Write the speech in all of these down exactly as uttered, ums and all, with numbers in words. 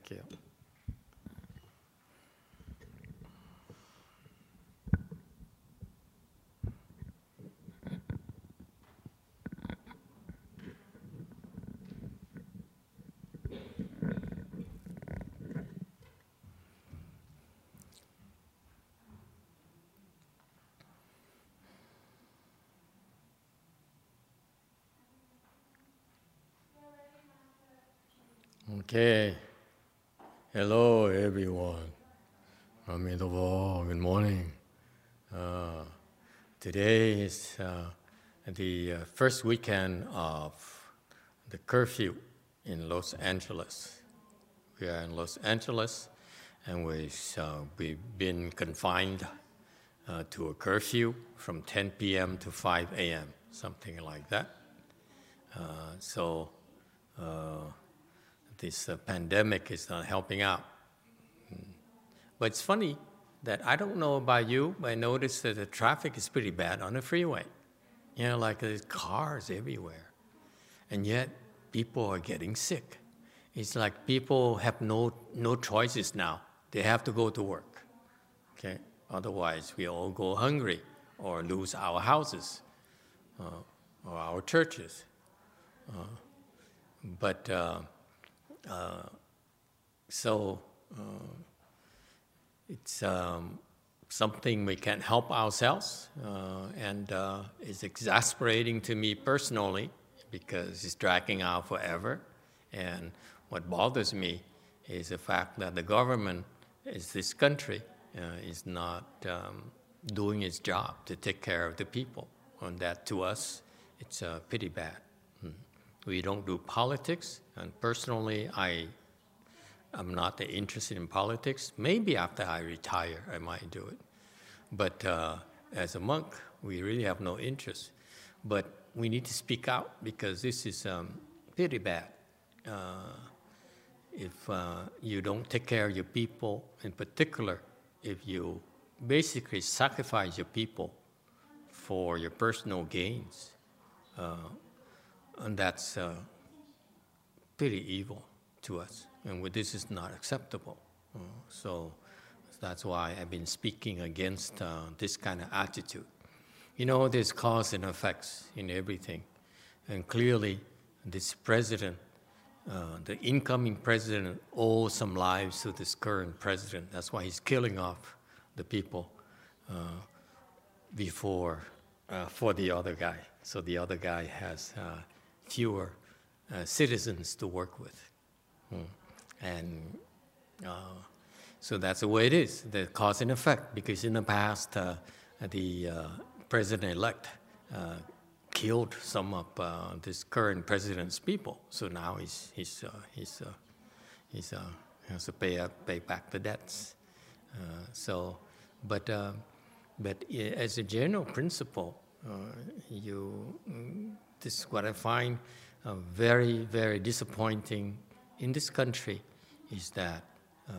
Thank you. Okay. Hello, everyone. Amitabha, good morning. Uh, today is uh, the uh, first weekend of the curfew in Los Angeles. We are in Los Angeles, and we, uh, we've been confined uh, to a curfew from ten p m to five a m, something like that. Uh, so uh, this uh, pandemic is not helping out. But it's funny that I don't know about you, but I noticed that the traffic is pretty bad on the freeway. You know, like there's cars everywhere. And yet people are getting sick. It's like people have no, no choices now. They have to go to work, okay? Otherwise, we all go hungry or lose our houses uh, or our churches. Uh, but uh, uh, so uh, it's um, something we can't help ourselves, uh, and uh, it's exasperating to me personally because it's dragging out forever. And what bothers me is the fact that the government, is this country, uh, is not um, doing its job to take care of the people. And that, to us, it's uh, pretty bad. Hmm. We don't do politics, and personally, I, I'm not interested in politics. Maybe after I retire, I might do it. But uh, as a monk, we really have no interest. But we need to speak out because this is um, pretty bad. Uh, if uh, you don't take care of your people, in particular, if you basically sacrifice your people for your personal gains, uh, and that's uh, pretty evil to us. And this is not acceptable. Uh, so that's why I've been speaking against uh, this kind of attitude. You know, there's cause and effects in everything. And clearly, this president, uh, the incoming president, owes some lives to this current president. That's why he's killing off the people uh, before, uh, for the other guy. So the other guy has uh, fewer uh, citizens to work with. Hmm. And uh, so that's the way it is, the cause and effect, because in the past, uh, the uh, president-elect uh, killed some of uh, this current president's people. So now he's, he's, uh, he's, uh, he's uh, has to pay, up, pay back the debts. Uh, so, but, uh, but as a general principle, uh, you, this is what I find uh, very, very disappointing in this country, is that uh,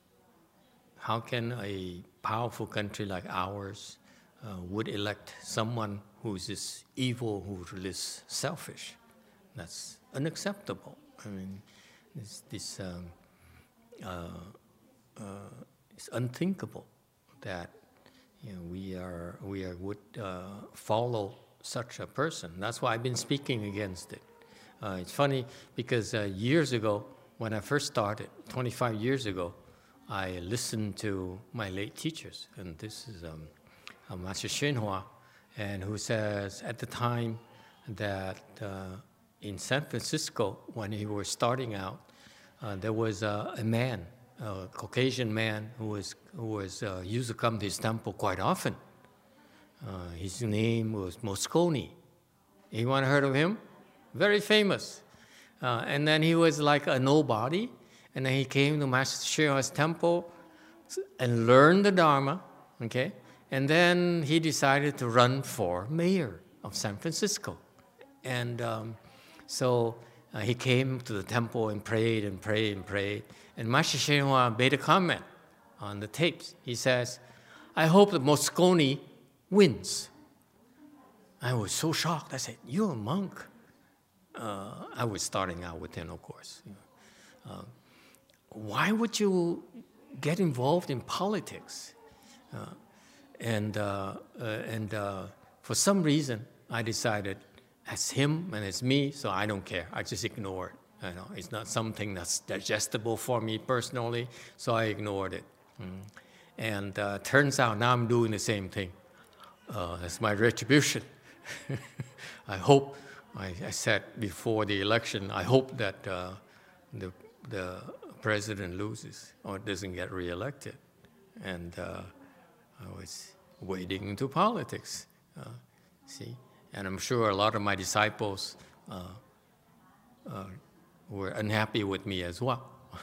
how can a powerful country like ours uh, would elect someone who's this evil, who is selfish? That's unacceptable. I mean, this, this um, uh, uh, it's unthinkable that you know, we are we are would uh, follow such a person. That's why I've been speaking against it. Uh, it's funny because uh, years ago, when I first started, twenty-five years ago, I listened to my late teachers, and this is um, uh, Master Hsuan Hua, and who says at the time that uh, in San Francisco, when he was starting out, uh, there was uh, a man, a Caucasian man, who was who was uh, used to come to his temple quite often. Uh, his name was Moscone. Anyone heard of him? Very famous. Uh, and then he was like a nobody, and then he came to Master Hsuan Hua's temple and learned the Dharma, okay? And then he decided to run for mayor of San Francisco. And um, so uh, he came to the temple and prayed and prayed and prayed. And Master Hsuan Hua made a comment on the tapes. He says, I hope that Moscone wins. I was so shocked. I said, you're a monk. Uh, I was starting out with him, of course. You know. uh, why would you get involved in politics? Uh, and uh, uh, and uh, for some reason, I decided, as him and as me, so I don't care. I just ignore it. You know, it's not something that's digestible for me personally, so I ignored it. Mm. And uh, turns out now I'm doing the same thing. Uh, that's my retribution. I hope, I, I said before the election, I hope that uh, the, the president loses or doesn't get reelected. And uh, I was wading into politics, uh, see? And I'm sure a lot of my disciples uh, uh, were unhappy with me as well.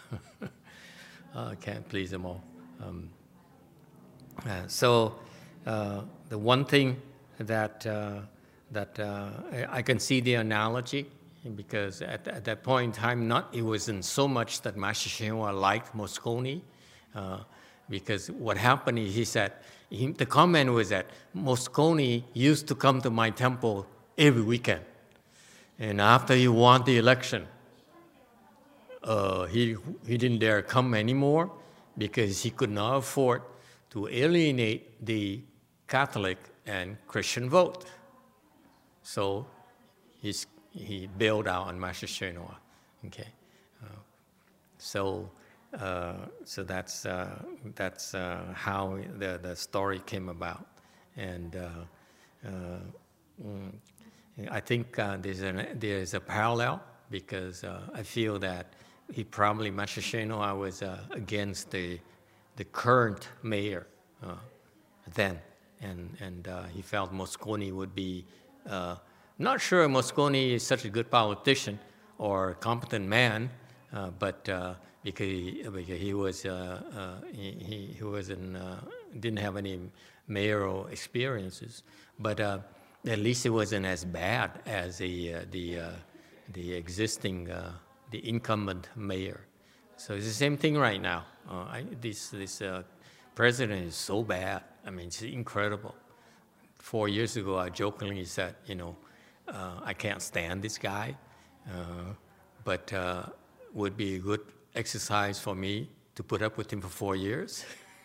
I can't please them all. Um, uh, so uh, the one thing that, uh, that uh, I can see the analogy, because at, at that point in time, not, it wasn't so much that Master Hsuan Hua liked Moscone, uh, because what happened is he said, he, the comment was that Moscone used to come to my temple every weekend. And after he won the election, uh, he, he didn't dare come anymore because he could not afford to alienate the Catholic and Christian vote. So he's, he bailed out on Master Hsuan Hua. Okay. Uh, so uh, so that's uh, that's uh, how the the story came about, and uh, uh, mm, I think uh, there's an there's a parallel, because uh, I feel that he probably Master Hsuan Hua was uh, against the the current mayor uh, then, and and uh, he felt Moscone would be. Uh, Not sure Moscone is such a good politician or competent man, uh, but uh, because, he, because he was uh, uh, he, he wasn't uh, didn't have any mayoral experiences, but uh, at least it wasn't as bad as the uh, the uh, the existing uh, the incumbent mayor. So it's the same thing right now. Uh, I, this this uh, president is so bad. I mean, it's incredible. Four years ago, I jokingly said, you know. Uh, I can't stand this guy, uh, but uh, would be a good exercise for me to put up with him for four years.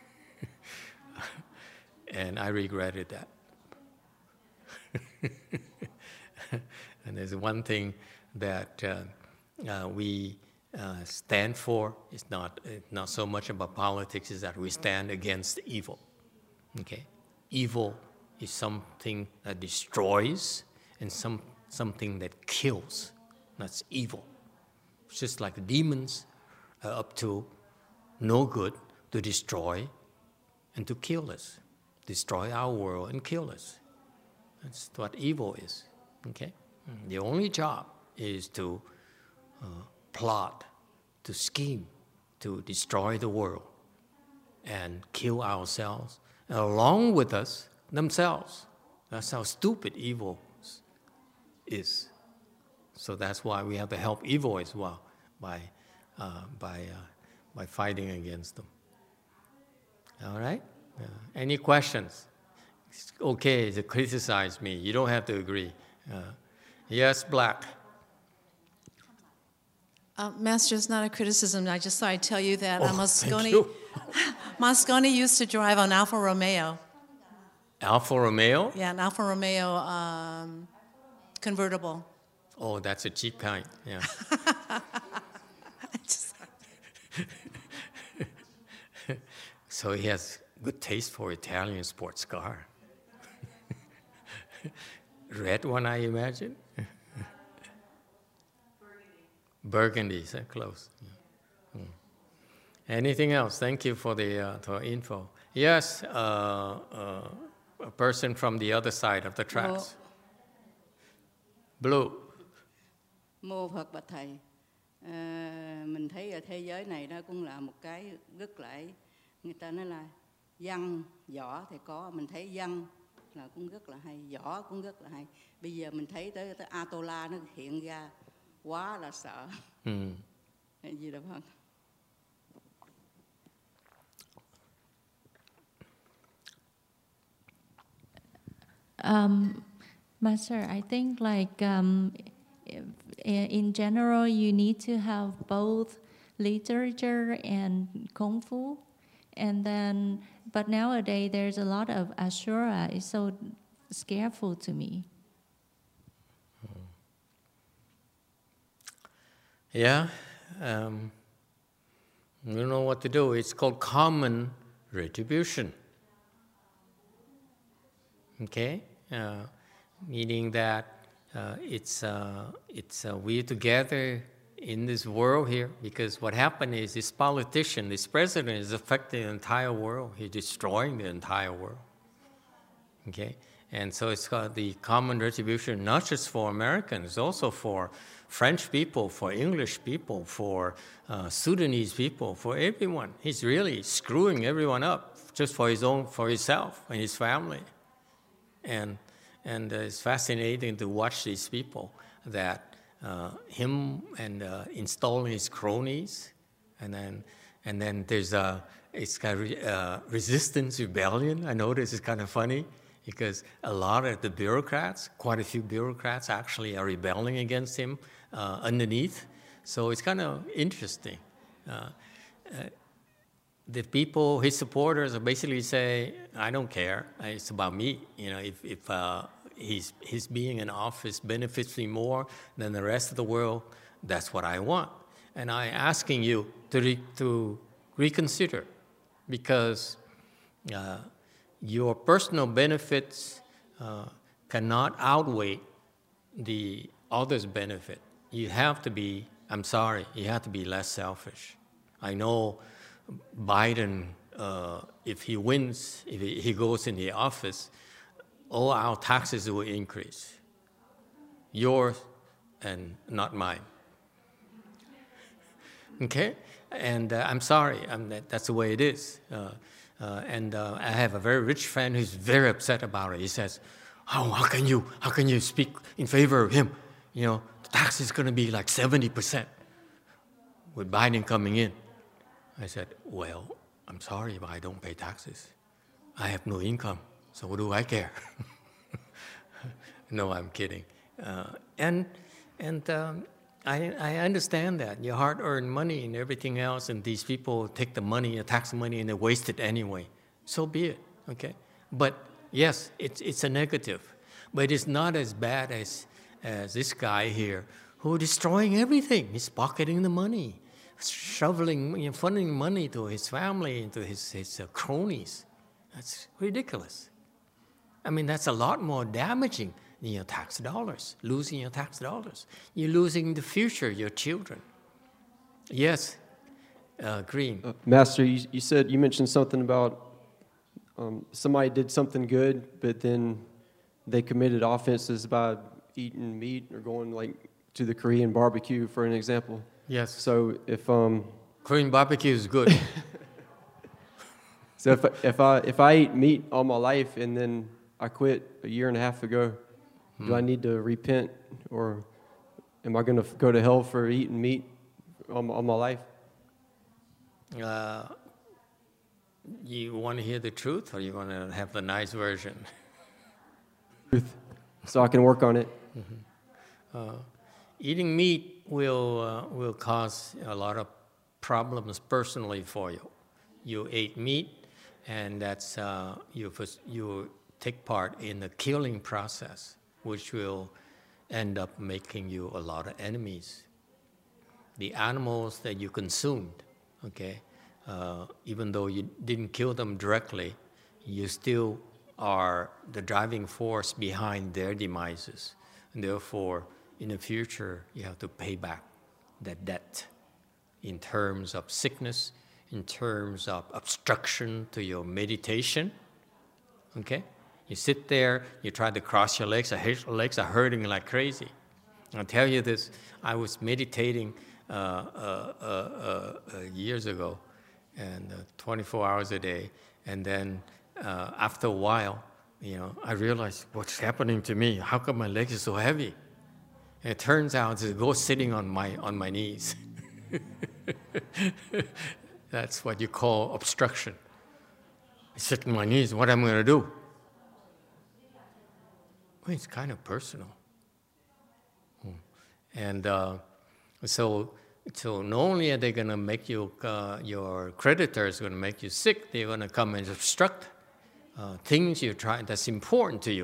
And I regretted that. And there's one thing that uh, uh, we uh, stand for. It's not, it's not so much about politics, is that we stand against evil. Okay? Evil is something that destroys, and some, something that kills. That's evil. It's just like demons are up to no good to destroy and to kill us. Destroy our world and kill us. That's what evil is. Okay? The only job is to uh, plot, to scheme, to destroy the world and kill ourselves, and along with us, themselves. That's how stupid evil is. So that's why we have to help evil as well by, uh, by, uh, by fighting against them. All right? Uh, any questions? It's okay to criticize me. You don't have to agree. Uh, yes, Black. Uh, Master, it's not a criticism. I just thought I'd tell you that oh, uh, Moscone, you. Moscone used to drive an Alfa Romeo. Alfa Romeo? Yeah, an Alfa Romeo um, convertible. Oh, that's a cheap kind, yeah. So he has good taste for Italian sports car. Red one, I imagine? Burgundy. Burgundy, so close. Yeah. Hmm. Anything else? Thank you for the uh, for info. Yes, uh, uh, a person from the other side of the tracks. Blue. Mô Phật bạch thầy, à, mình thấy ở thế giới này nó cũng là một cái rất là, người ta nói là văn võ thì có, mình thấy văn là cũng rất là hay, võ cũng rất là hay. Bây giờ mình thấy tới tới Atola nó hiện ra quá là sợ. Ừ. Gì đó Phật. Um, Master, I think like um, in general, you need to have both literature and kung fu, and then but nowadays there's a lot of ashura. It's so scareful to me. Yeah, um, you don't know what to do. It's called common retribution. Okay, uh, meaning that uh, it's uh, it's uh, we're together in this world here, because what happened is this politician, this president, is affecting the entire world. He's destroying the entire world. Okay, and so it's called the common retribution, not just for Americans, also for French people, for English people, for uh, Sudanese people, for everyone. He's really screwing everyone up just for his own, for himself and his family. And and uh, it's fascinating to watch these people that uh, him and uh, installing his cronies, and then and then there's a it's got uh, resistance rebellion. I know this is kind of funny, because a lot of the bureaucrats, quite a few bureaucrats actually are rebelling against him uh, underneath. So it's kind of interesting. Uh, uh, the people, his supporters, are basically say, "I don't care. It's about me. You know, if if uh, he's his being in office benefits me more than the rest of the world, that's what I want." And I'm asking you to re to reconsider, because uh, your personal benefits uh, cannot outweigh the other's benefit. You have to be, I'm sorry, you have to be less selfish. I know Biden, uh, if he wins, if he, he goes in the office, all our taxes will increase. Yours and not mine. Okay? And uh, I'm sorry, I'm, that, that's the way it is. Uh, uh, and uh, I have a very rich friend who's very upset about it. He says, "How, how can you, how can you speak in favor of him? You know, the tax is going to be like seventy percent with Biden coming in." I said, "Well, I'm sorry, but I don't pay taxes. I have no income, so what do I care?" No, I'm kidding. Uh, and and um, I, I understand that. Your hard-earned money and everything else, and these people take the money, the tax money, and they waste it anyway. So be it, okay? But yes, it's, it's a negative. But it's not as bad as, as this guy here, who is destroying everything. He's pocketing the money, shoveling, you know, funneling money to his family, into his, his uh, cronies. That's ridiculous. I mean, that's a lot more damaging than your tax dollars, losing your tax dollars. You're losing the future, your children. Yes, uh, Green. Uh, Master, you, you said, you mentioned something about um, somebody did something good, but then they committed offenses by eating meat or going like to the Korean barbecue, for an example. Yes. So if um, Korean barbecue is good. so if if I if I eat meat all my life and then I quit a year and a half ago, hmm. do I need to repent, or am I going to go to hell for eating meat all my, all my life? Uh, you want to hear the truth, or you want to have the nice version? Truth, so I can work on it. Mm-hmm. uh, eating meat will uh, will cause a lot of problems personally for you. You ate meat, and that's uh, you you take part in the killing process, which will end up making you a lot of enemies. The animals that you consumed, okay, uh, even though you didn't kill them directly, you still are the driving force behind their demises. And therefore, in the future, you have to pay back that debt in terms of sickness, in terms of obstruction to your meditation, okay? You sit there, you try to cross your legs, your legs are hurting like crazy. I'll tell you this, I was meditating uh, uh, uh, uh, years ago, and uh, twenty-four hours a day, and then uh, after a while, you know, I realized what's happening to me. How come my legs are so heavy? And it turns out it's a ghost sitting on my, on my knees. That's what you call obstruction. I sit on my knees, what am I going to do? Well, it's kind of personal. And uh, so so not only are they going to make you, uh, your creditors going to make you sick, they're going to come and obstruct uh, things you're trying, that's important to you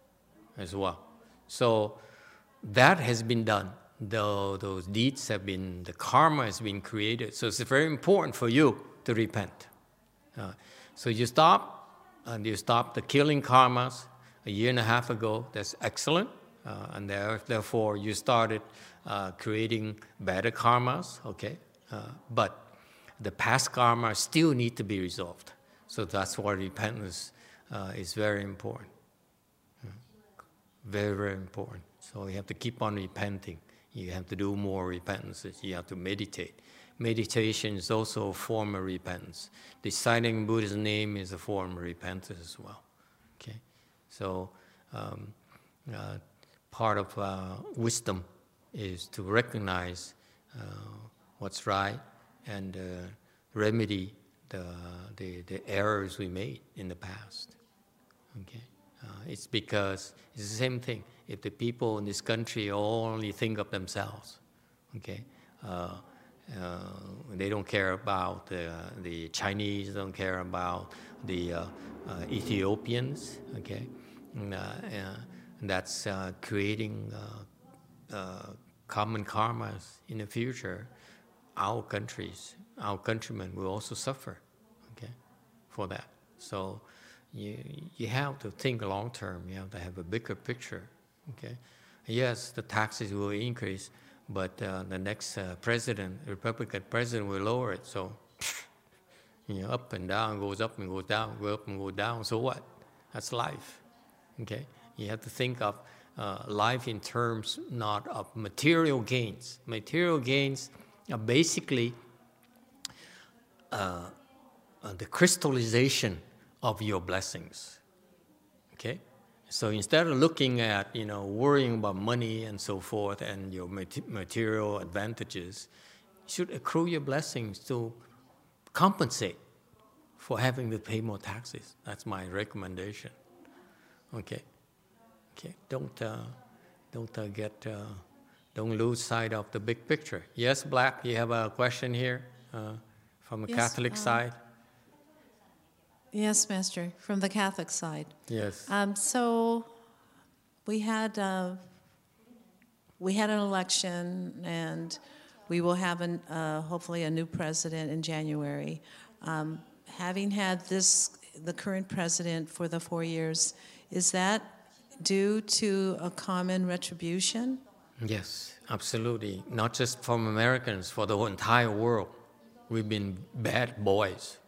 as well. So that has been done. The, those deeds have been, the karma has been created. So it's very important for you to repent. Uh, so you stop, and you stop the killing karmas a year and a half ago. That's excellent. Uh, and there, therefore, you started uh, creating better karmas, okay? Uh, but the past karma still need to be resolved. So that's why repentance uh, is very important. Uh, very, very important. So you have to keep on repenting. You have to do more repentances. You have to meditate. Meditation is also a form of repentance. Reciting Buddha's name is a form of repentance as well. Okay, so um, uh, part of uh, wisdom is to recognize uh, what's right and uh, remedy the, the the errors we made in the past. Okay, uh, it's because it's the same thing. If the people in this country only think of themselves, okay, uh, uh, they don't care about the, the Chinese, don't care about the uh, uh, Ethiopians, okay, and, uh, uh, and that's uh, creating uh, uh, common karmas in the future. Our countries, our countrymen will also suffer, okay, for that. So you you have to think long term. You have to have a bigger picture. Okay, yes, the taxes will increase, but uh, the next uh, president, Republican president, will lower it. So, you know, up and down, goes up and goes down, go up and go down. So what? That's life. Okay, you have to think of uh, life in terms not of material gains. Material gains are basically uh, uh, the crystallization of your blessings. Okay. So instead of looking at, you know, worrying about money and so forth and your material advantages, you should accrue your blessings to compensate for having to pay more taxes. That's my recommendation. Okay, okay. Don't uh, don't uh, get uh, don't lose sight of the big picture. Yes, Black, you have a question here uh, from a Yes, Catholic um, side. Yes, Master, from the Catholic side. Yes. Um, so we had uh, we had an election, and we will have an, uh, hopefully a new president in January. Um, having had this, the current president for the four years, is that due to a common retribution? Yes, absolutely. Not just from Americans, for the entire world. We've been bad boys.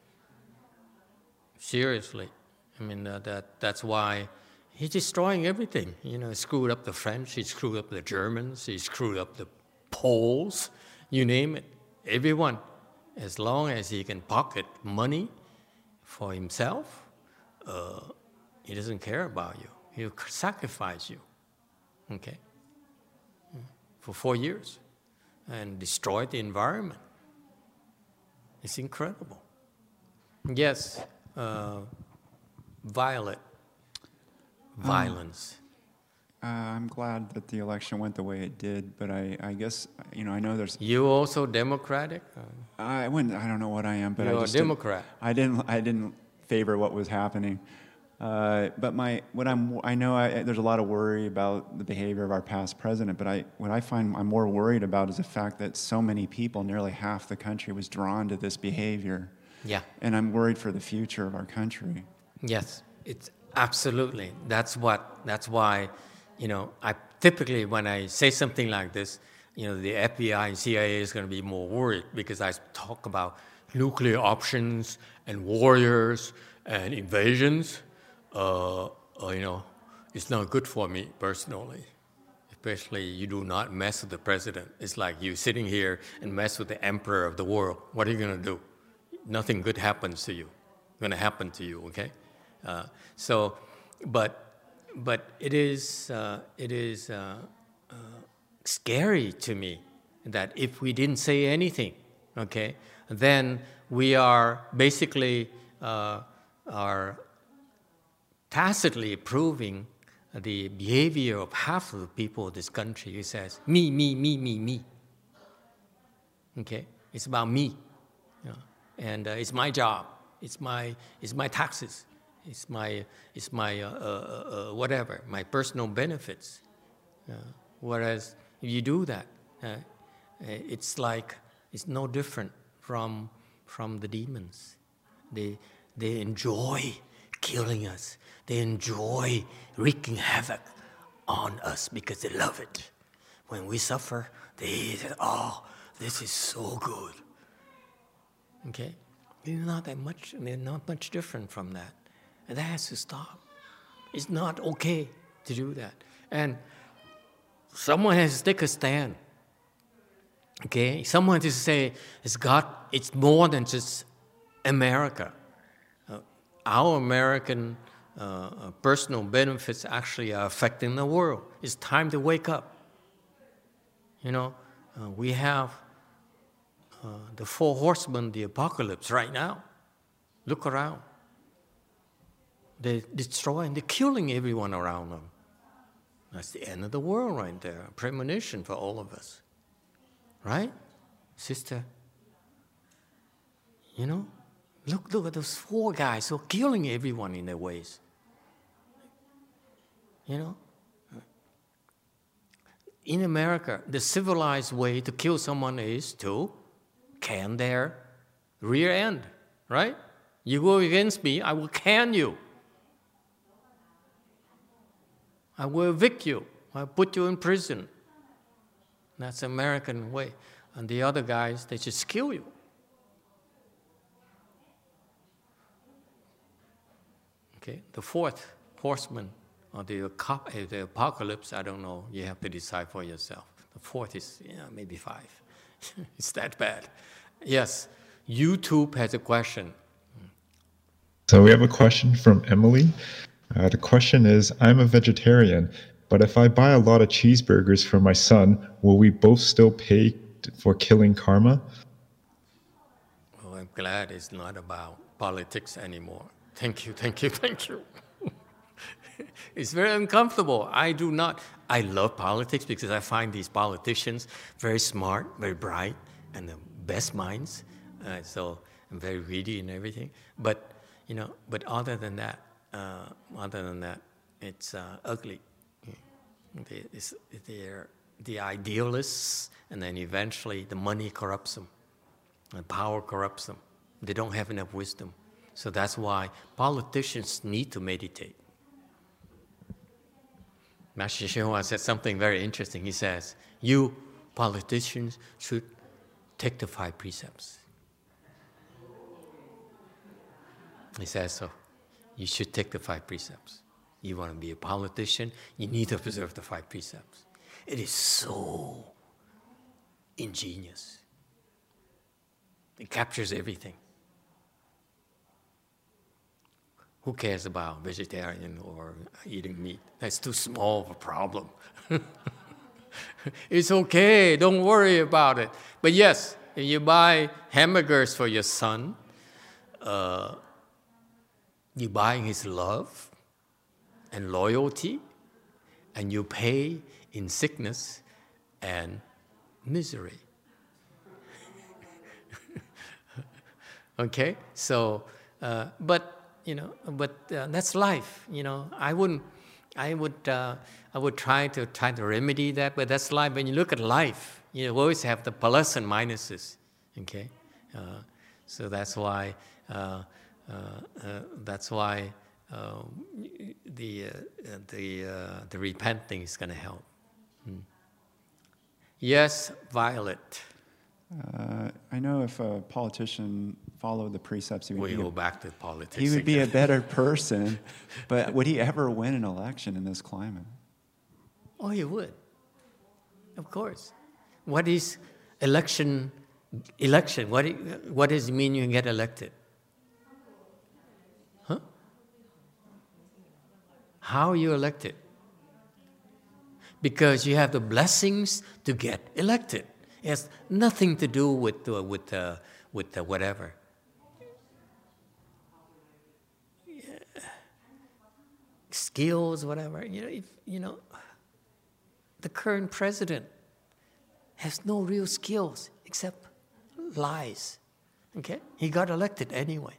Seriously. I mean, uh, that that's why he's destroying everything. You know, he screwed up the French, he screwed up the Germans, he screwed up the Poles, you name it. Everyone. As long as he can pocket money for himself, uh, he doesn't care about you. He'll sacrifice you, okay, for four years and destroy the environment. It's incredible. Yes. Uh, violent violence. Um, uh, I'm glad that the election went the way it did, but I, I guess, you know, I know there's... You also Democratic? I wouldn't, I don't know what I am, but You're I just... a Democrat. Didn't, I didn't, I didn't favor what was happening. Uh, but my, what I'm, I know I, there's a lot of worry about the behavior of our past president, but I, what I find I'm more worried about is the fact that so many people, nearly half the country, was drawn to this behavior. Yeah. And I'm worried for the future of our country. Yes, it's absolutely. That's what, that's why, you know, I typically, when I say something like this, you know, the F B I and C I A is going to be more worried because I talk about nuclear options and warriors and invasions. Uh, uh, you know, it's not good for me personally. Especially you do not mess with the president. It's like you sitting here and mess with the emperor of the world. What are you going to do? Nothing good happens to you. Going to happen to you, okay? Uh, so, but, but it is, uh, it is uh, uh, scary to me that if we didn't say anything, okay, then we are basically uh, are tacitly approving the behavior of half of the people of this country who says, me, me, me, me, me. Okay, it's about me, you know? And uh, it's my job. It's my it's my taxes. It's my it's my uh, uh, uh, whatever, my personal benefits. Uh, whereas if you do that, uh, it's like it's no different from from the demons. They they enjoy killing us. They enjoy wreaking havoc on us because they love it. When we suffer, they say, "Oh, this is so good." Okay, they're not that much. They're not much different from that, and that has to stop. It's not okay to do that, and someone has to take a stand. Okay, someone has to say, "It's God. It's more than just America. Uh, our American uh, personal benefits actually are affecting the world. It's time to wake up." You know, uh, we have uh, the four horsemen of the apocalypse right now. Look around. They're destroying, they're killing everyone around them. That's the end of the world right there. A premonition for all of us. Right? Sister? You know? Look, look at those four guys who are killing everyone in their ways. You know? In America, the civilized way to kill someone is to can their rear end, right? You go against me, I will can you. I will evict you. I'll put you in prison. That's the American way. And the other guys, they just kill you. Okay, the fourth horseman or the, the apocalypse, I don't know. You have to decide for yourself. The fourth is, yeah, maybe five. It's that bad. Yes, YouTube has a question. So we have a question from Emily. Uh, the question is, I'm a vegetarian, but if I buy a lot of cheeseburgers for my son, will we both still pay for killing karma? Well, I'm glad it's not about politics anymore. Thank you, thank you, thank you. It's very uncomfortable. I do not, I love politics because I find these politicians very smart, very bright, and the best minds. Uh, so I'm very witty and everything. But, you know, but other than that, uh, other than that, it's uh, ugly. They, it's, they're the idealists, and then eventually the money corrupts them, and power corrupts them. They don't have enough wisdom. So that's why politicians need to meditate. Master Shehua said something very interesting. He says, you politicians should take the five precepts. He says so. You should take the five precepts. You want to be a politician, you need to observe the five precepts. It is so ingenious. It captures everything. Who cares about vegetarian or eating meat? That's too small of a problem. It's okay, don't worry about it. But yes, if you buy hamburgers for your son, uh, you're buying his love and loyalty, and you pay in sickness and misery. Okay? So, uh, but, you know, but uh, that's life, you know. I wouldn't, I would, uh, I would try to try to remedy that, but that's life. When you look at life, you know, we always have the plus and minuses, okay? Uh, so that's why, uh, uh, uh, that's why uh, the uh, the uh, the repenting is going to help. Hmm. Yes, Violet. Uh, I know if a politician followed the precepts, he would, we be, go a, back to politics he would again. be a better person. But would he ever win an election in this climate? Oh, he would. Of course. What is election? Election. What? What does it mean you get elected? Huh? How are you elected? Because you have the blessings to get elected. It has nothing to do with uh, with uh, with uh, whatever. Yeah. Skills, whatever. You know, if you know, the current president has no real skills except lies. Okay? He got elected anyway.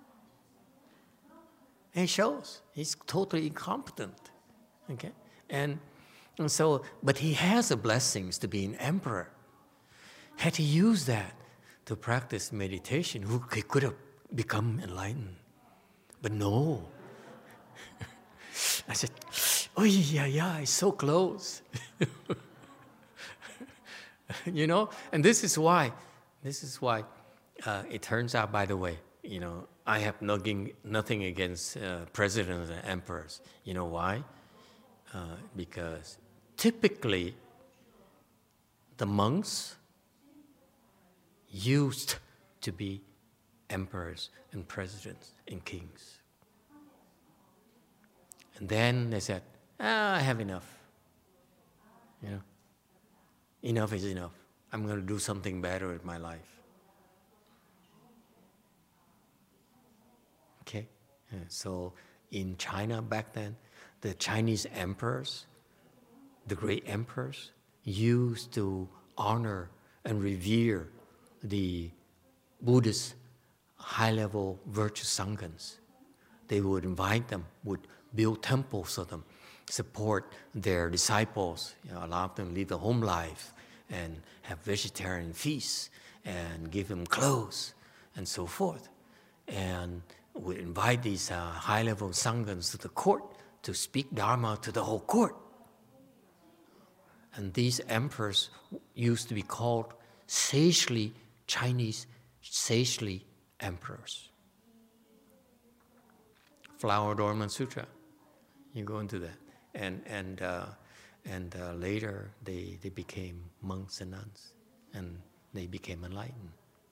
And it shows he's totally incompetent. Okay? And, and so, but he has the blessings to be an emperor. Had he used that to practice meditation, who he could have become enlightened. But no. I said, oh yeah, yeah, it's so close. You know, and this is why, this is why uh, it turns out, by the way, you know, I have nothing, nothing against uh, presidents and emperors. You know why? Uh, because typically the monks used to be emperors and presidents and kings. And then they said, ah, I have enough. You know, enough is enough. I'm going to do something better with my life. Okay? And so in China back then, the Chinese emperors, the great emperors, used to honor and revere the Buddhist high-level virtue sanghas. They would invite them, would build temples for them, support their disciples, you know, allow them to live a home life, and have vegetarian feasts, and give them clothes, and so forth. And would invite these uh, high-level sanghas to the court to speak Dharma to the whole court. And these emperors used to be called sagely Chinese, sagely emperors. Flower Adornment Sutra, you go into that. And, and, uh, and uh, later they, they became monks and nuns, and they became enlightened.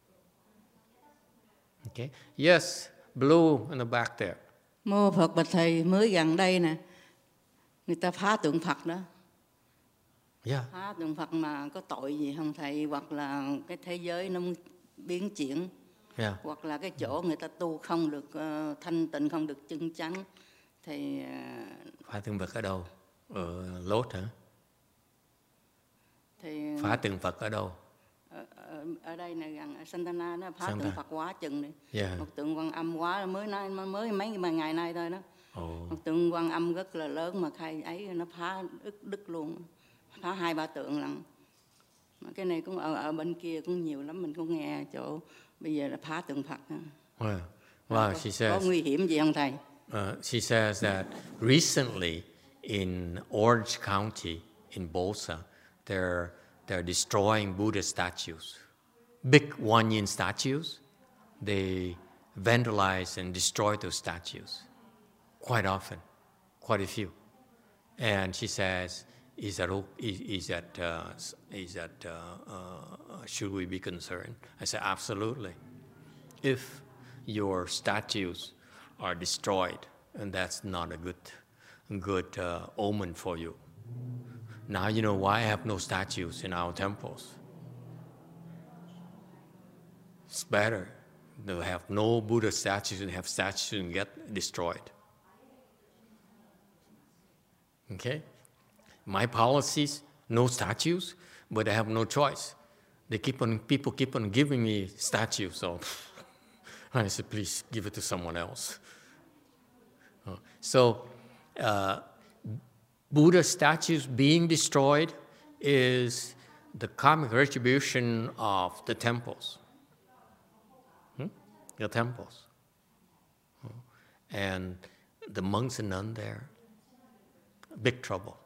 Okay? Yes, blue in the back there. Mô Phật bạch thầy, mới gần đây nè, người ta phá tượng Phật đó. Yeah. Phá tượng Phật mà có tội gì không thầy? Hoặc là cái thế giới nó biến chuyển, Yeah. hoặc là cái chỗ người ta tu không được uh, thanh tịnh, không được chân chánh. Thì uh, Phá tượng Phật ở đâu? Ở Lốt hả? Thì phá tượng Phật ở đâu? Ở, ở, ở đây này gần ở Santana nó phá Santa. tượng Phật quá chừng đi. Yeah. Một tượng Quan Âm quá mới nay mới mấy mà ngày nay thôi đó. Oh. Một tượng Quan Âm rất là lớn mà khai ấy nó phá đứt đứt luôn, phá hai ba tượng lần. Mà cái này cũng ở ở bên kia cũng nhiều lắm, mình cũng nghe chỗ bây giờ là phá tượng Phật. Well, wow, có, she says. có nguy hiểm gì không thầy? Uh, she says that recently in Orange County in Bolsa, they're they're destroying Buddha statues, big one yin statues. They vandalize and destroy those statues quite often, quite a few. And she says, "Is that is, is that uh, is that uh, uh, should we be concerned?" I said, "Absolutely. If your statues are destroyed, and that's not a good, good uh, omen for you. Now you know why I have no statues in our temples. It's better to have no Buddha statues and have statues and get destroyed. Okay? My policies, no statues, but I have no choice. They keep on, people keep on giving me statues, so I said, please give it to someone else." So, uh, Buddha statues being destroyed is the karmic retribution of the temples. Hmm? The temples. And the monks and nuns there, big trouble.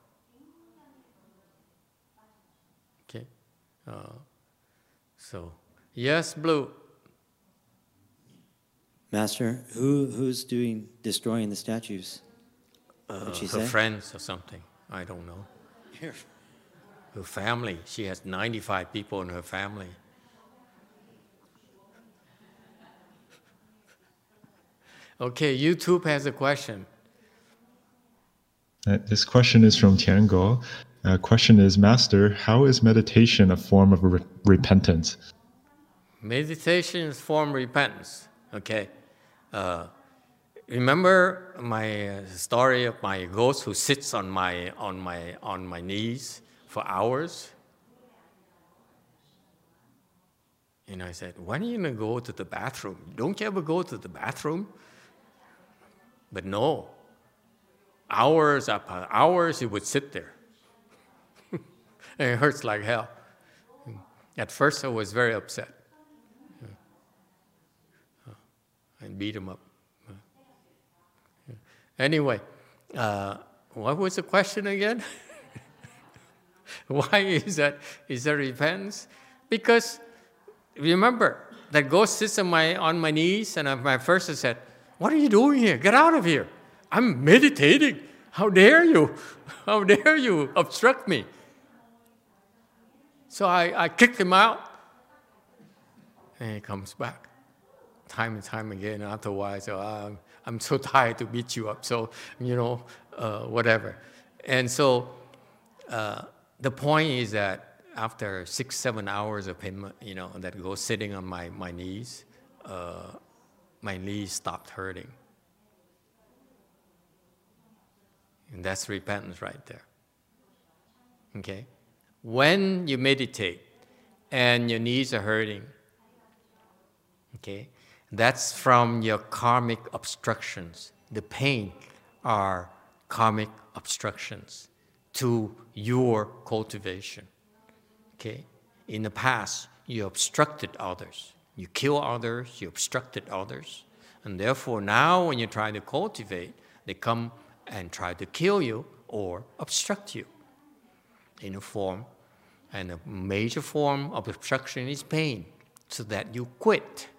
Okay? Uh, so, yes, Blue. Master, who who's doing destroying the statues? Uh, Did she her say? friends or something. I don't know. Here. Her family. She has ninety-five people in her family. Okay, YouTube has a question. Uh, this question is from Tiango. Uh, question is, Master, how is meditation a form of re- repentance? Meditation is form of repentance. Okay. Uh, remember my uh, story of my ghost who sits on my on my on my knees for hours? And I said, when are you going to go to the bathroom? Don't you ever go to the bathroom? But no. Hours upon hours, he would sit there. And it hurts like hell. At first, I was very upset. I beat him up. Anyway, uh, what was the question again? Why is that? Is there repentance? Because remember, that ghost sits on my, on my knees, and my first said, what are you doing here? Get out of here. I'm meditating. How dare you? How dare you obstruct me? So I, I kicked him out, and he comes back time and time again. After a while, so I'm, I'm so tired to beat you up, so, you know, uh, whatever. And so uh, the point is that after six, seven hours of him, you know, that goes sitting on my, my knees, uh, my knees stopped hurting. And that's repentance right there. Okay? When you meditate and your knees are hurting, okay, that's from your karmic obstructions. The pain are karmic obstructions to your cultivation. Okay? In the past, you obstructed others. You kill others, you obstructed others. And therefore, now when you try to cultivate, they come and try to kill you or obstruct you in a form. And a major form of obstruction is pain, so that you quit.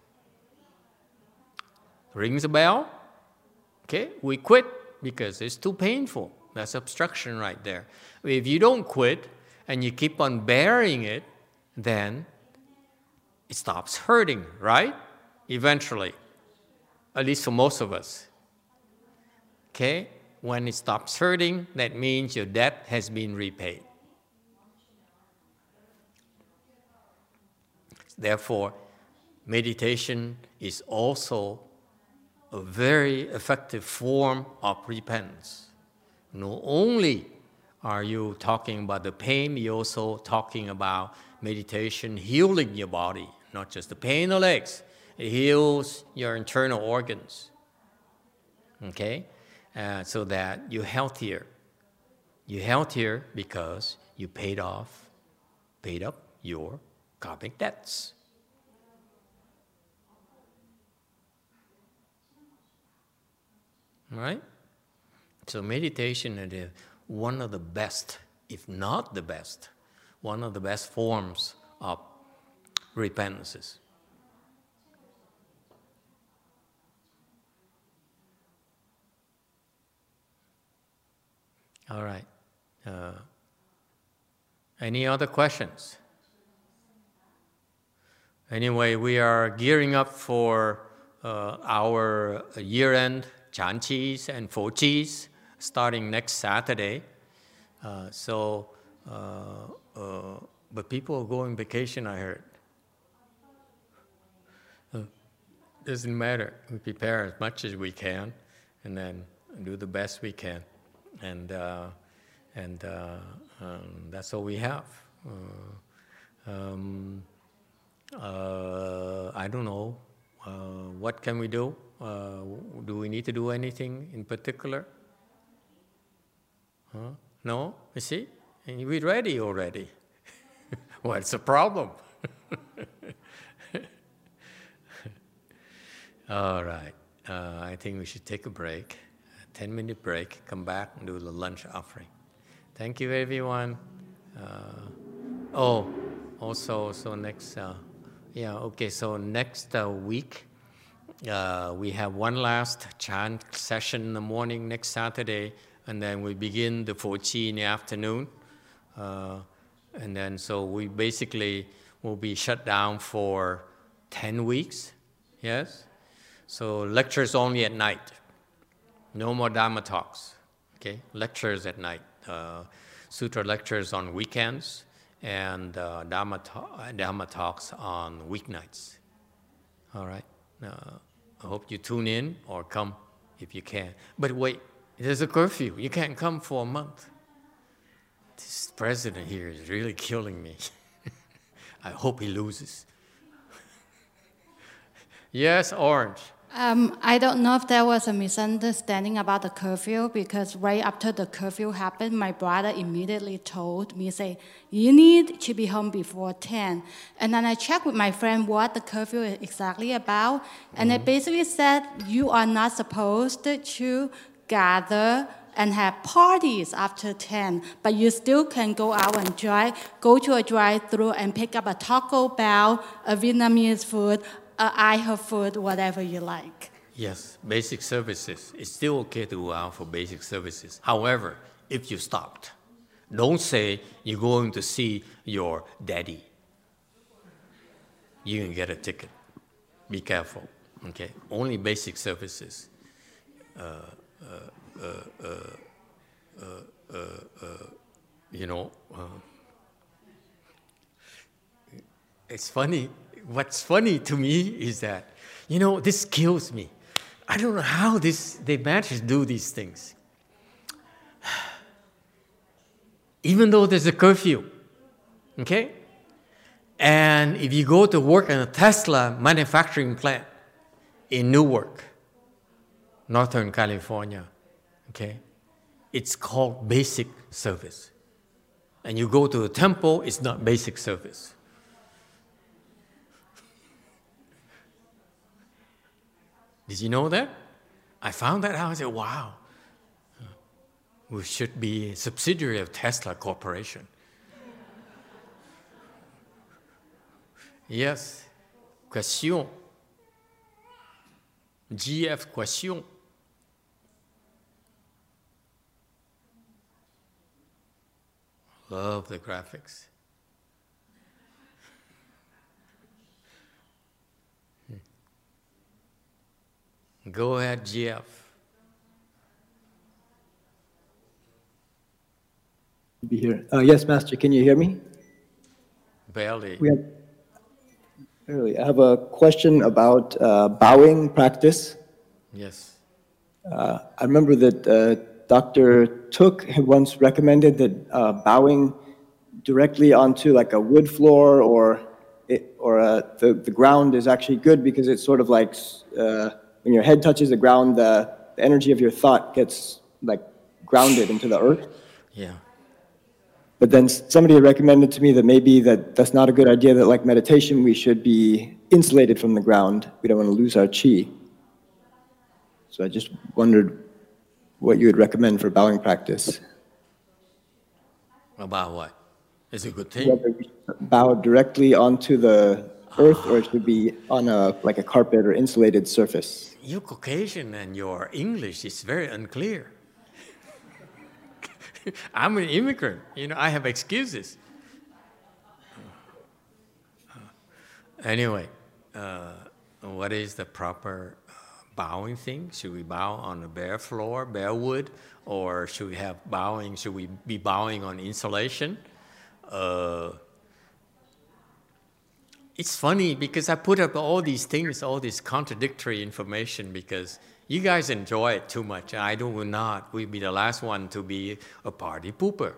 Rings a bell? Okay, we quit because it's too painful. That's obstruction right there. If you don't quit and you keep on bearing it, then it stops hurting, right? Eventually, at least for most of us. Okay? When it stops hurting, that means your debt has been repaid. Therefore, meditation is also a very effective form of repentance. Not only are you talking about the pain, you're also talking about meditation healing your body, not just the pain in the legs. It heals your internal organs, okay? Uh, so that you're healthier. You're healthier because you paid off, paid up your karmic debts. Right? So meditation is one of the best, if not the best, one of the best forms of repentances. All right. Uh, any other questions? Anyway, we are gearing up for uh, our year-end Chanqis and Foqis starting next Saturday. Uh, so, uh, uh, but people are going vacation, I heard. Uh, doesn't matter. We prepare as much as we can, and then do the best we can, and uh, and uh, um, that's all we have. Uh, um, uh, I don't know. Uh, what can we do? Uh, do we need to do anything in particular? Huh? No? You see? And we're ready already. What's the problem? All right. Uh, I think we should take a break, a ten-minute break, come back and do the lunch offering. Thank you, everyone. Uh, oh, also, so next, uh, yeah, okay, so next uh, week, uh, we have one last chant session in the morning next Saturday, and then we begin the Foqi in the afternoon. Uh, and then, so we basically will be shut down for ten weeks, yes? So lectures only at night. No more Dharma talks, okay? Lectures at night. Uh, Sutra lectures on weekends, and uh, Dharma, ta- Dharma talks on weeknights. All right? Uh, I hope you tune in or come if you can. But wait, there's a curfew. You can't come for a month. This president here is really killing me. I hope he loses. Yes, Orange. Um, I don't know if there was a misunderstanding about the curfew, because right after the curfew happened, my brother immediately told me, say, you need to be home before ten. And then I checked with my friend what the curfew is exactly about, and it basically said you are not supposed to gather and have parties after ten, but you still can go out and drive, go to a drive-thru and pick up a Taco Bell, a Vietnamese food, uh, I-H O food, whatever you like. Yes, basic services. It's still okay to go out for basic services. However, if you stopped, don't say you're going to see your daddy. You can get a ticket. Be careful, okay? Only basic services. Uh, uh, uh, uh, uh, uh, uh, you know, uh, it's funny. What's funny to me is that, you know, this kills me. I don't know how this, they manage to do these things. Even though there's a curfew, okay? And if you go to work in a Tesla manufacturing plant in Newark, Northern California, okay? It's called basic service. And you go to a temple, it's not basic service. Did you know that? I found that out. I said, wow, we should be a subsidiary of Tesla Corporation. Yes, question. G F question. Love the graphics. Go ahead, G F. Be here. Uh, yes, Master, can you hear me? Barely. We have, barely. I have a question about uh, bowing practice. Yes. Uh, I remember that uh, Doctor Took had once recommended that uh, bowing directly onto like a wood floor or it, or uh, the, the ground is actually good because it's sort of like uh, when your head touches the ground, the, the energy of your thought gets like grounded into the earth. Yeah. But then somebody had recommended to me that maybe that that's not a good idea, that like meditation, we should be insulated from the ground. We don't want to lose our chi. So I just wondered what you would recommend for bowing practice. About what? It's a good thing. Whether we should bow directly onto the earth or it should be on a like a carpet or insulated surface. You're Caucasian and your English is very unclear. I'm an immigrant, you know, I have excuses. Anyway, uh, what is the proper uh, bowing thing? Should we bow on a bare floor, bare wood, or should we have bowing, should we be bowing on insulation? Uh, it's funny because I put up all these things, all this contradictory information because you guys enjoy it too much. I do not. We'll be the last one to be a party pooper.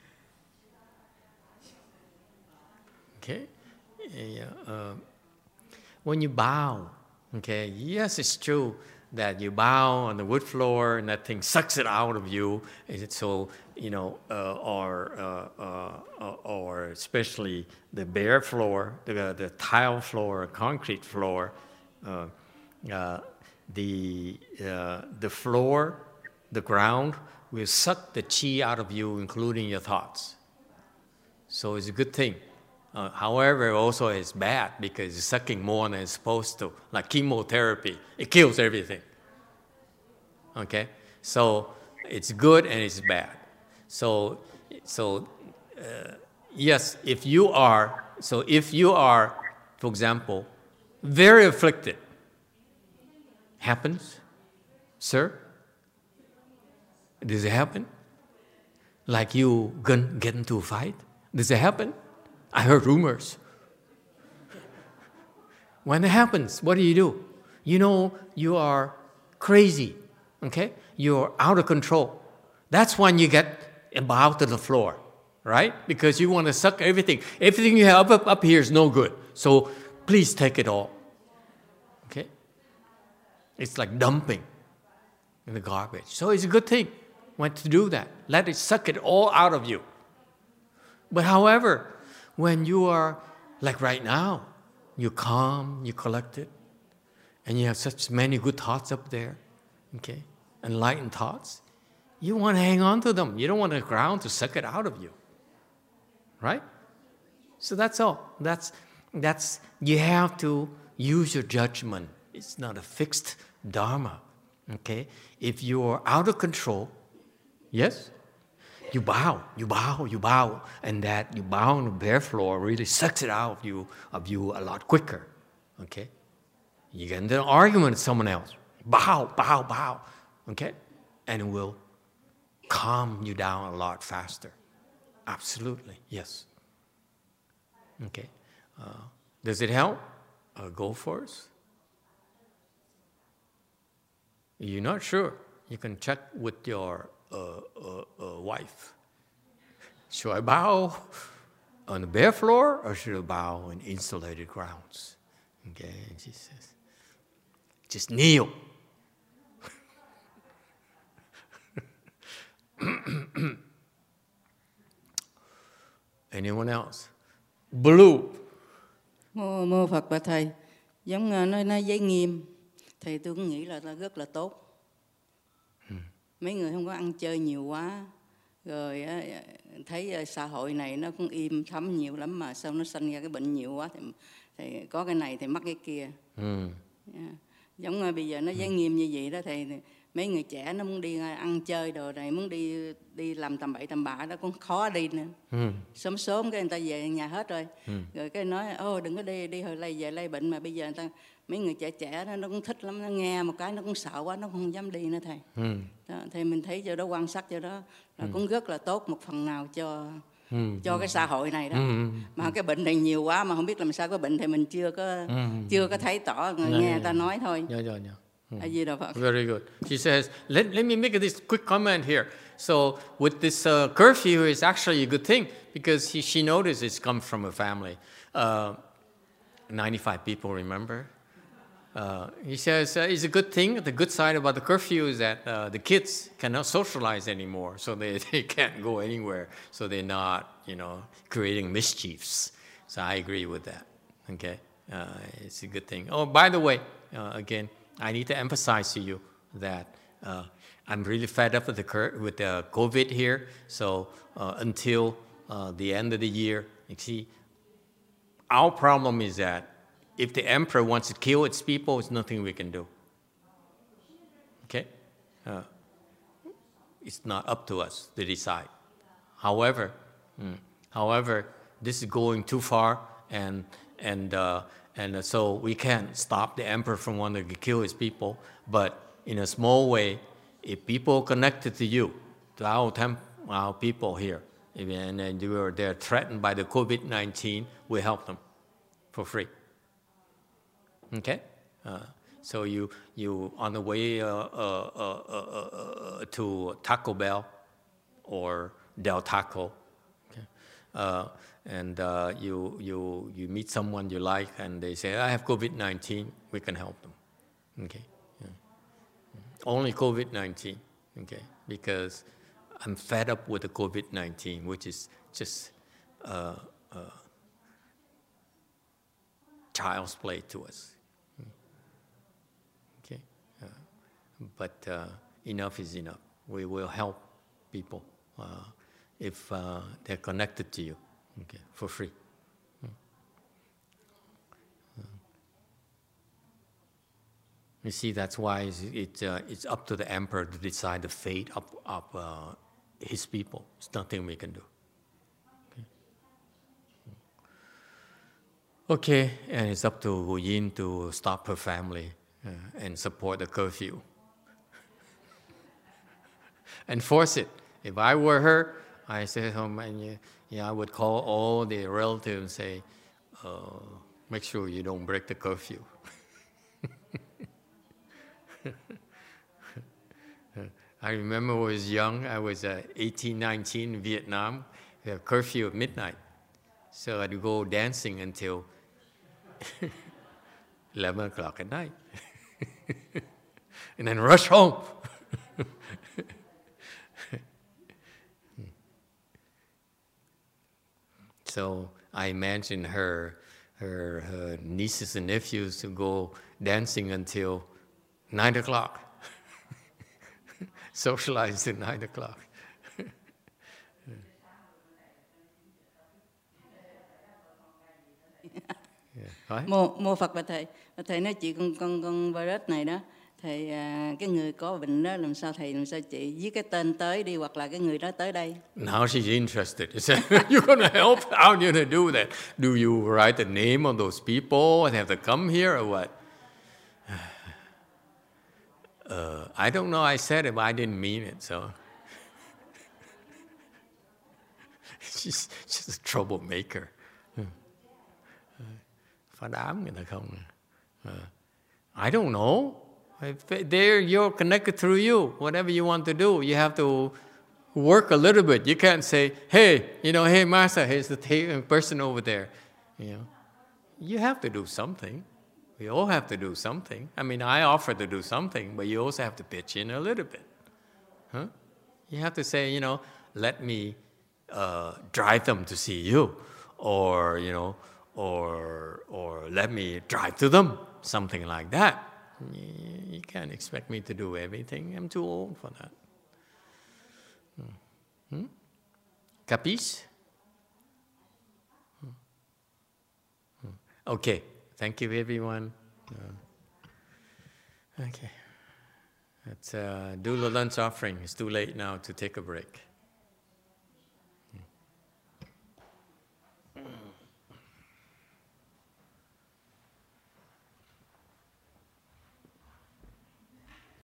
Okay? Yeah, uh, when you bow, okay, yes, it's true that you bow on the wood floor and that thing sucks it out of you. So, you know, uh, or, uh, uh, or especially the bare floor, the, the tile floor, concrete floor, uh, uh, the, uh, the floor, the ground will suck the chi out of you, including your thoughts. So it's a good thing. Uh, however, also it's bad because it's sucking more than it's supposed to. Like chemotherapy, it kills everything. Okay? So it's good and it's bad. So, so uh, yes, if you are, so if you are, for example, very afflicted, happens, sir? Does it happen? Like you gonna get into a fight? Does it happen? I heard rumors. When it happens, what do you do? You know you are crazy, okay? You're out of control. That's when you get bowed to the floor, right? Because you want to suck everything. Everything you have up, up here is no good. So please take it all, okay? It's like dumping in the garbage. So it's a good thing when to do that. Let it suck it all out of you. But however, when you are like right now, you're calm, you're collected, and you have such many good thoughts up there, okay, enlightened thoughts, you want to hang on to them. You don't want the ground to suck it out of you, right? So that's all. That's, that's, you have to use your judgment. It's not a fixed dharma, okay? If you're out of control, yes, you bow, you bow, you bow, and that you bow on the bare floor really sucks it out of you, of you a lot quicker, okay? You get into an argument with someone else, bow, bow, bow, okay? And it will calm you down a lot faster. Absolutely, yes. Okay. Uh, does it help? Uh, go for it. You're not sure? You can check with your uh, uh, uh, wife. Should I bow on the bare floor or should I bow on insulated grounds? Okay, and she says, just kneel. Anyone else? Blue. Mô, mô Phật bà Thầy, giống uh, nói nói giới nghiêm, thì tôi cũng nghĩ là, là rất là tốt. Hmm. Mấy người không có ăn chơi nhiều quá, rồi uh, thấy uh, xã hội này nó cũng im thấm nhiều lắm mà sao nó sanh ra cái bệnh nhiều quá, thì, thì có cái này thì mắc cái kia. Hmm. Yeah. Giống uh, bây giờ nó giới nghiêm như vậy đó thì mấy người trẻ nó muốn đi ăn chơi đồ này, muốn đi đi làm tầm bậy tầm bạ đó cũng khó đi nữa. Ừ. Sớm sớm cái người ta về nhà hết rồi. Ừ. Rồi cái nói ô đừng có đi đi hồi lây về lây bệnh, mà bây giờ người ta mấy người trẻ trẻ đó nó cũng thích lắm, nó nghe một cái nó cũng sợ quá, nó không dám đi nữa thầy. Ừ. Đó, thì mình thấy cho đó quan sát cho đó là ừ. cũng rất là tốt một phần nào cho ừ. cho cái xã hội này đó. Ừ. Mà cái bệnh này nhiều quá mà không biết làm sao cái bệnh thì mình chưa có ừ. chưa có thấy tỏ, người yeah, nghe yeah, người ta yeah. nói thôi. Yeah, yeah, yeah. Very good. She says, let, let me make this quick comment here. So with this uh, curfew, it's actually a good thing because he, she noticed it's come from a family. Uh, ninety-five people, remember? Uh, he says uh, it's a good thing. The good side about the curfew is that uh, the kids cannot socialize anymore, so they, they can't go anywhere. So they're not, you know, creating mischiefs. So I agree with that. Okay, uh, it's a good thing. Oh, by the way, uh, again, I need to emphasize to you that uh, I'm really fed up with the, with the COVID here. So uh, until uh, the end of the year, you see, our problem is that if the emperor wants to kill its people, there's nothing we can do. Okay? Uh, it's not up to us to decide. However, mm, however, this is going too far, and and. Uh, And so we can't stop the emperor from wanting to kill his people. But in a small way, if people connected to you, to our, temp, our people here, and, and you are, they're threatened by the COVID nineteen, we help them for free. Okay? Uh, so you, you on the way uh, uh, uh, uh, uh, to Taco Bell or Del Taco, okay? Uh, and uh, you, you, you meet someone you like and they say, I have COVID nineteen, we can help them, okay? Yeah. Only COVID nineteen, okay? Because I'm fed up with the COVID nineteen, which is just uh, uh, child's play to us, okay? Uh, but uh, enough is enough. We will help people uh, if uh, they're connected to you. Okay, for free. You see, that's why it's, it, uh, it's up to the emperor to decide the fate of, of uh, his people. It's nothing we can do. Okay, okay, and it's up to Wu Yin to stop her family uh, and support the curfew. And force it. If I were her, I say home and yeah, I would call all the relatives and say, uh, make sure you don't break the curfew. I remember when I was young, I was uh, eighteen, nineteen in Vietnam, we had a curfew at midnight. So I'd go dancing until eleven o'clock at night. and then rush home. So I imagine her, her, her nieces and nephews to go dancing until nine o'clock. Socialized at nine o'clock. Yeah. Mô mô Phật bạch thầy, bạch thầy nói chị con con con virus này đó, thầy à, cái người có bệnh đó làm sao thầy làm sao chị viết cái tên tới đi hoặc là cái người đó tới đây. Now she's interested. You're gonna help? How are you gonna do that? Do you write the name of those people and have to come here or what? Uh, I don't know. I said it, but I didn't mean it. So she's she's a troublemaker. Phá đám người ta không. Uh, I don't know. If they're you're connected through you. Whatever you want to do, you have to work a little bit. You can't say, "Hey, you know, hey, Master, here's the t- person over there." You know, you have to do something. We all have to do something. I mean, I offer to do something, but you also have to pitch in a little bit. Huh? You have to say, you know, let me uh, drive them to see you, or you know, or or let me drive to them, something like that. You can't expect me to do everything. I'm too old for that. Hmm? Capisce? Okay. Thank you, everyone. Uh, okay. Let's uh, do the lunch offering. It's too late now to take a break.